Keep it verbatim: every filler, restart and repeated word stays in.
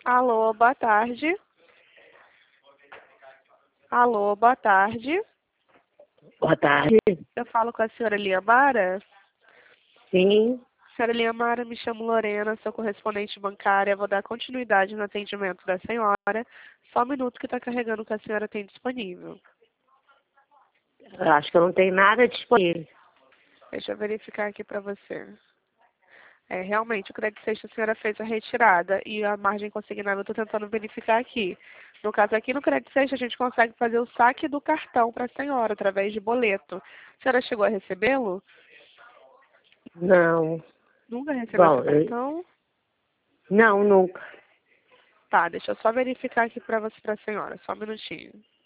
Alô, boa tarde. Alô, boa tarde. Boa tarde. Eu falo com a senhora Liamara. Sim. Senhora Liamara, me chamo Lorena, sou correspondente bancária. Vou dar continuidade no atendimento da senhora. Só um minuto que está carregando o que a senhora tem disponível. Eu acho que eu não tenho nada disponível. Deixa eu verificar aqui para você. É, realmente, o crédito sexta a senhora fez a retirada e a margem consignada eu estou tentando verificar aqui. No caso aqui no crédito sexta a gente consegue fazer o saque do cartão para a senhora através de boleto. A senhora chegou a recebê-lo? Não. Nunca recebeu Bom, seu eu... cartão? não, nunca. Tá, deixa eu só verificar aqui para você, para a senhora, só um minutinho.